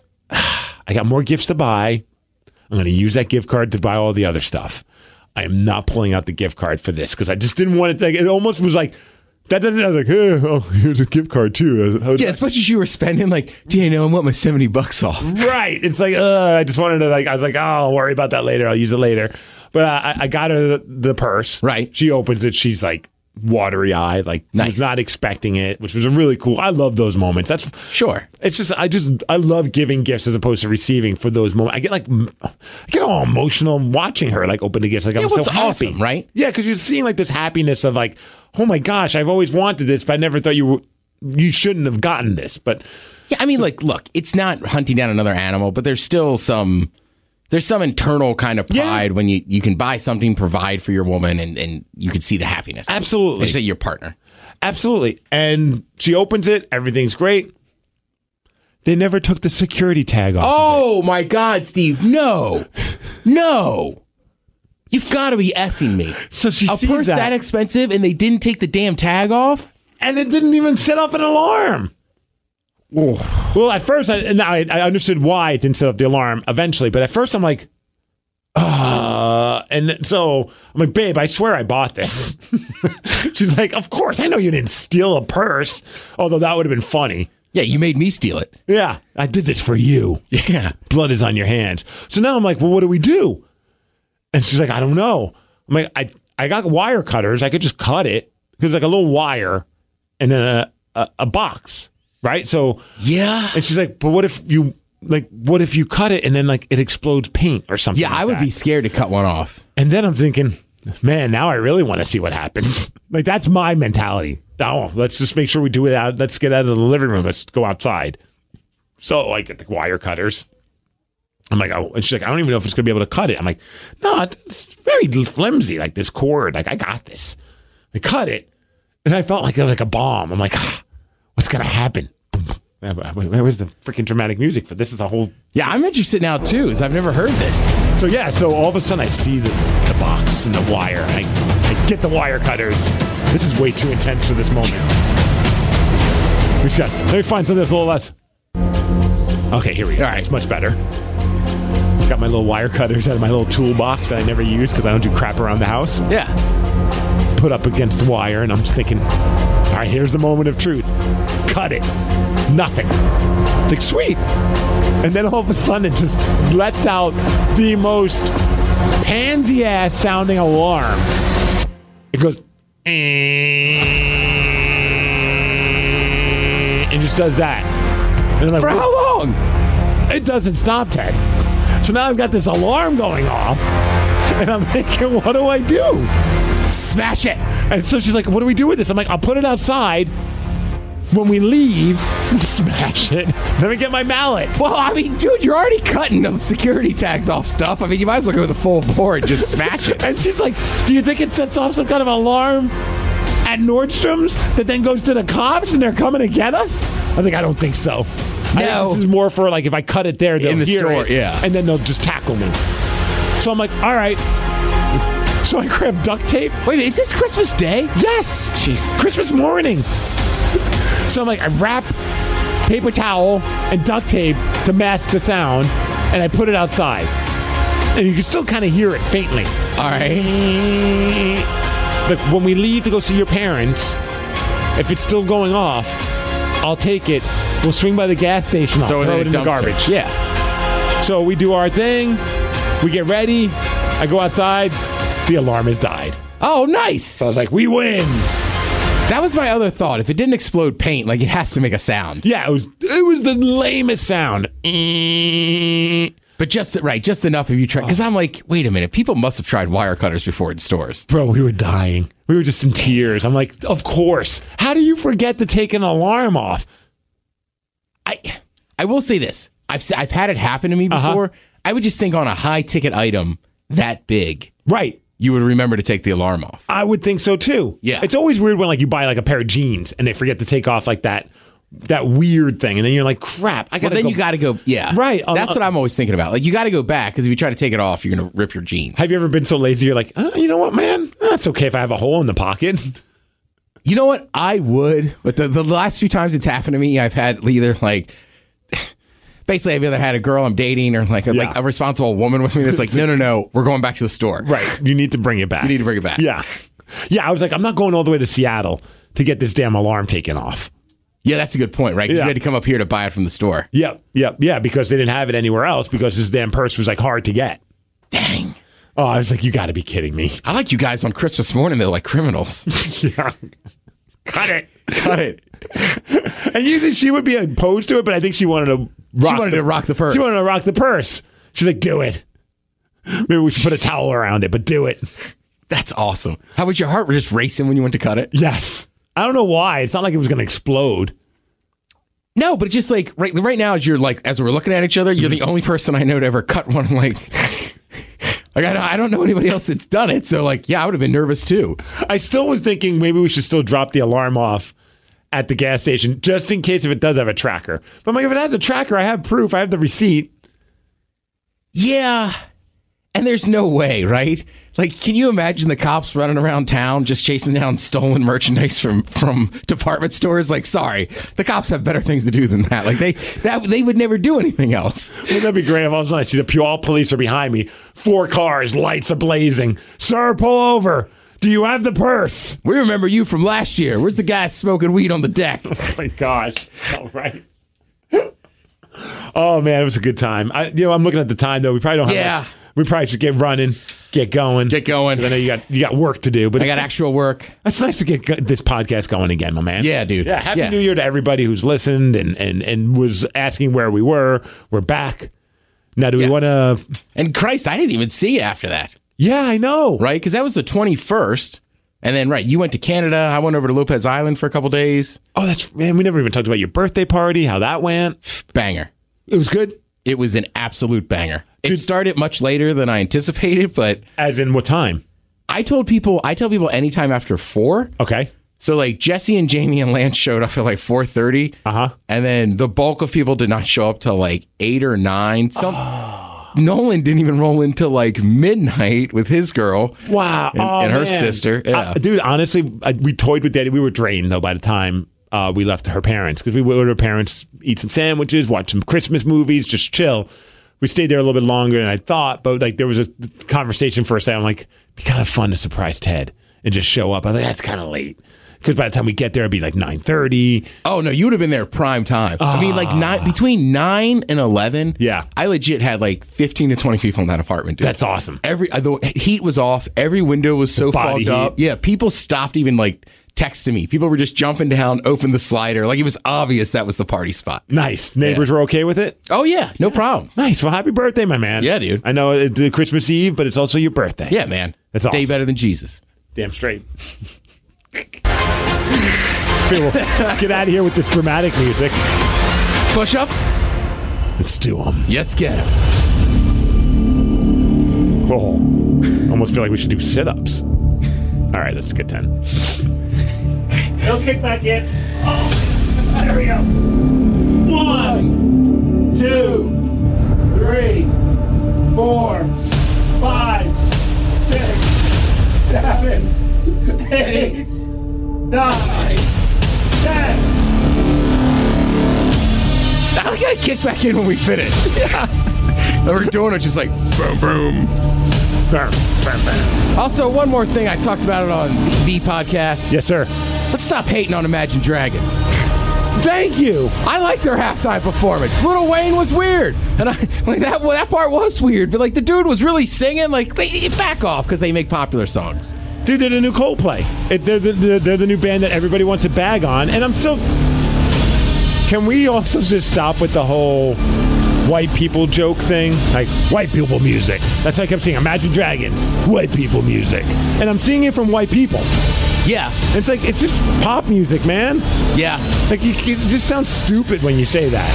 I got more gifts to buy. I'm going to use that gift card to buy all the other stuff. I am not pulling out the gift card for this because I just didn't want it. Like, it almost was like, that doesn't, I was like, hey, oh, here's a gift card too. I was Yeah, like, especially you were spending like, do you know, I want my seventy bucks off. right. It's like, uh, I just wanted to like, I was like, oh, I'll worry about that later. I'll use it later. But uh, I, I got her the, the purse. Right. She opens it. She's like watery eyed, like Nice. was not expecting it, which was a really cool. I love those moments. That's Sure. It's just, I just, I love giving gifts as opposed to receiving for those moments. I get like, m- I get all emotional watching her like open the gifts. Like Yeah, I'm what's so happy, awesome, right? Yeah, because you're seeing like this happiness of like, oh my gosh, I've always wanted this, but I never thought you were, you shouldn't have gotten this. But Yeah, I mean, like, look, it's not hunting down another animal, but there's still some, there's some internal kind of pride Yeah. when you, you can buy something, provide for your woman, and, and you can see the happiness. Absolutely. Let's say your partner. absolutely. And she opens it, everything's great. They never took the security tag off. of Oh my God, Steve! No, no, you've got to be essing me. So she a sees purse that. that expensive, and they didn't take the damn tag off. And it didn't even set off an alarm. Well, at first, I, and I, I understood why it didn't set off the alarm eventually, but at first I'm like, uh, and so I'm like, babe, I swear I bought this. She's like, of course, I know you didn't steal a purse, although that would have been funny. Yeah, you made me steal it. Yeah, I did this for you. Yeah. Blood is on your hands. So now I'm like, well, what do we do? And she's like, I don't know. I'm like, I, I got wire cutters. I could just cut it because like a little wire and then a, a, a box, right? So Yeah. and she's like, but what if you like, what if you cut it and then like it explodes paint or something? Yeah, like I would that? be scared to cut one off. And then I'm thinking, man, now I really want to see what happens. Like that's my mentality. Oh, let's just make sure we do it out. Let's get out of the living room. Let's go outside. So I get the wire cutters. I'm like, oh, and she's like, I don't even know if it's gonna be able to cut it. I'm like, no, it's very flimsy, like this cord. Like I got this. I cut it, and I felt like like a bomb. I'm like, ah, what's gonna happen? Where's the freaking dramatic music for this? Is a whole Yeah, I'm interested now too, because I've never heard this. so yeah. So all of a sudden, I see the, the box and the wire. And I, I get the wire cutters. This is way too intense for this moment. We just got. Let me find something that's a little less. Okay, here we go. All right, it's much better. Got my little wire cutters out of my little toolbox that I never use because I don't do crap around the house. Yeah. Put up against the wire, and I'm just thinking, all right, here's the moment of truth. Cut it. Nothing. It's like, sweet. And then all of a sudden, it just lets out the most pansy ass sounding alarm. It goes, and just does that. And I'm like, For how long? It doesn't stop, Ted. So now I've got this alarm going off, and I'm thinking, what do I do? Smash it. And so she's like, what do we do with this? I'm like, I'll put it outside. When we leave, smash it. Let me get my mallet. Well, I mean, dude, you're already cutting the security tags off stuff. I mean, you might as well go with the full board. Just smash it. And she's like, do you think it sets off some kind of alarm at Nordstrom's that then goes to the cops and they're coming to get us? I was like, I don't think so. I No. think this is more for like if I cut it there, they'll In the hear store, it, yeah. and then they'll just tackle me. So I'm like, all right. So I grab duct tape. Wait a minute, is this Christmas Day? Yes. Jesus. Christmas morning. So I'm like, I wrap paper towel and duct tape to mask the sound, and I put it outside. And you can still kind of hear it faintly. All right. But when we leave to go see your parents, if it's still going off, I'll take it. We'll swing by the gas station. I'll throw, Throw it, it in in the a garbage. dumpster. Yeah. So we do our thing. We get ready. I go outside. The alarm has died. Oh, nice. So I was like, we win. That was my other thought. If it didn't explode paint, like it has to make a sound. Yeah, it was it was the lamest sound. But just right, just enough of you try. Because I'm like, wait a minute. People must have tried wire cutters before in stores. Bro, we were dying. We were just in tears. I'm like, of course. How do you forget to take an alarm off? I I will say this. I've s- I've had it happen to me before. Uh-huh. I would just think on a high ticket item that big, Right. you would remember to take the alarm off. I would think so too. Yeah. It's always weird when like you buy like a pair of jeans and they forget to take off like that that weird thing, and then you're like, crap. I Well, gotta then go. you got to go. Yeah, Right, um, That's uh, what I'm always thinking about. Like you got to go back because if you try to take it off, you're gonna rip your jeans. Have you ever been so lazy? You're like, oh, you know what, man? That's okay if I have a hole in the pocket. You know what? I would, but the, the last few times it's happened to me, I've had either like, basically, I've either had a girl I'm dating or like a, Yeah. like a responsible woman with me that's like, no, no, no, we're going back to the store. Right. You need to bring it back. You need to bring it back. Yeah. Yeah. I was like, I'm not going all the way to Seattle to get this damn alarm taken off. Yeah, that's a good point, right? 'Cause Yeah. You had to come up here to buy it from the store. Yep. Yep. Yeah. Because they didn't have it anywhere else because this damn purse was like hard to get. Dang. Oh, I was like, you got to be kidding me. I like you guys on Christmas morning, though, like criminals. Yeah. Cut it. Cut it. And usually she would be opposed to it, but I think she wanted to rock She wanted the, to rock the purse. She wanted to rock the purse. She's like, do it. Maybe we should put a towel around it, but do it. That's awesome. How was your heart just racing when you went to cut it? Yes. I don't know why. It's not like it was going to explode. No, but it's just like right right now as you're like as we're looking at each other, you're the only person I know to ever cut one. I'm like, like I don't, I don't know anybody else that's done it. So like, yeah, I would have been nervous too. I still was thinking maybe we should still drop the alarm off at the gas station just in case if it does have a tracker. But I'm like, if it has a tracker, I have proof. I have the receipt. Yeah. And there's no way, right? Like, can you imagine the cops running around town just chasing down stolen merchandise from, from department stores? Like, sorry, the cops have better things to do than that. Like, they that they would never do anything else. Wouldn't that be great if all of a sudden I see the Puyallup police are behind me, four cars, lights are blazing. Sir, pull over. Do you have the purse? We remember you from last year. Where's the guy smoking weed on the deck? Oh my gosh! All right. Oh man, it was a good time. I, you know, I'm looking at the time though. We probably don't have. Yeah. much. We probably should get running, get going, Get going. I know you got you got work to do, but I it's got actual work. It's nice to get go- this podcast going again, my man. Yeah, dude. Yeah, happy Yeah. New Year to everybody who's listened and, and, and was asking where we were. We're back. Now, do we Yeah. want to... And Christ, I didn't even see you after that. Yeah, I know. Right? Because that was the twenty-first. And then, right, you went to Canada. I went over to Lopez Island for a couple days. Oh, that's... Man, we never even talked about your birthday party, how that went. Banger. It was good? It was an absolute banger. It started much later than I anticipated, but... As in what time? I told people, I tell people anytime after four. Okay. So, like, Jesse and Jamie and Lance showed up at, like, four thirty. Uh-huh. And then the bulk of people did not show up till, like, eight or nine. Some... Nolan didn't even roll into like midnight with his girl. Wow. And, oh, and her man. sister. Yeah. Uh, dude, honestly, I, we toyed with that. We were drained, though, by the time uh, we left her parents. Because we went to her parents, eat some sandwiches, watch some Christmas movies, just chill. We stayed there a little bit longer than I thought. But like there was a conversation for a second. I'm like, it'd be kind of fun to surprise Ted and just show up. I was like, that's kind of late. because by the time we get there, it'd be like nine thirty. Oh, no, you would have been there prime time. I mean, like nine, between nine and eleven, yeah. I legit had like fifteen to twenty people in that apartment, dude. That's awesome. Every uh, The heat was off. Every window was so fogged heat. up. Yeah, people stopped even like texting me. People were just jumping down, open the slider. Like it was obvious that was the party spot. Nice. Neighbors yeah. were okay with it? Oh, yeah. No problem. Nice. Well, happy birthday, my man. Yeah, dude. I know it's Christmas Eve, but it's also your birthday. Yeah, man. That's awesome. Day better than Jesus. Damn straight. Okay, we'll get out of here with this dramatic music. Push-ups? Let's do them. Let's get them. Oh, almost feel like we should do sit-ups. All right, let's get ten. They'll kick back in. Oh, there we go. One, two, three, four, five, six, seven, eight, nine, ten. I gotta kick back in when we finish. Yeah. And we're doing it just like boom, boom. Bam, bam, bam. Also, one more thing. I talked about it on the podcast. Yes, sir. Let's stop hating on Imagine Dragons. Thank you. I like their halftime performance. Lil Wayne was weird, and I like that. Well, that part was weird, but like the dude was really singing. Like, they, back off because they make popular songs. Dude, they're the new Coldplay. It, they're, the, they're the new band that everybody wants to bag on, and I'm so. Can we also just stop with the whole white people joke thing? Like, white people music. That's why I kept saying, Imagine Dragons, white people music. And I'm seeing it from white people. Yeah. It's like, it's just pop music, man. Yeah. Like, you, it just sounds stupid when you say that.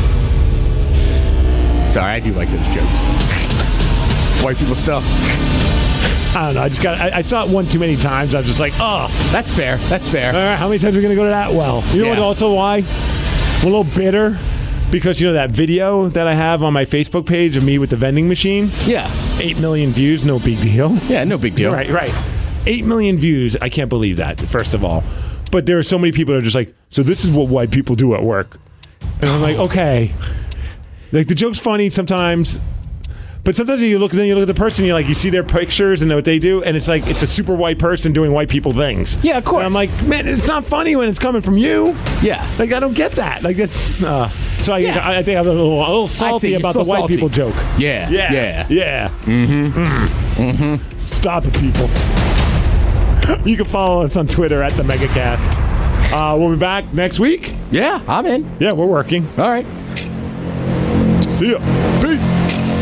Sorry, I do like those jokes. White people stuff. I don't know. I just got. I, I saw it one too many times. I was just like, oh. That's fair. That's fair. All right, how many times are we going to go to that well? You know Yeah. what also why? I'm a little bitter. Because, you know, that video that I have on my Facebook page of me with the vending machine? Yeah. Eight million views, no big deal. Yeah, no big deal. Right, right. Eight million views. I can't believe that, first of all. But there are so many people that are just like, so this is what white people do at work. And I'm like, okay. Like, the joke's funny sometimes. But sometimes you look, then you look at the person, you like, you see their pictures and what they do, and it's like, it's a super white person doing white people things. Yeah, of course. And I'm like, man, it's not funny when it's coming from you. Yeah. Like, I don't get that. Like, that's, uh, so I, Yeah. I, I think I'm a little, a little salty you're about so the white salty. people joke. Yeah. Yeah. Yeah. Yeah. Mm-hmm. Mm. Mm-hmm. Stop it, people. You can follow us on Twitter at the Megacast. Uh, we'll be back next week. Yeah, I'm in. Yeah, we're working. All right. See ya. Peace.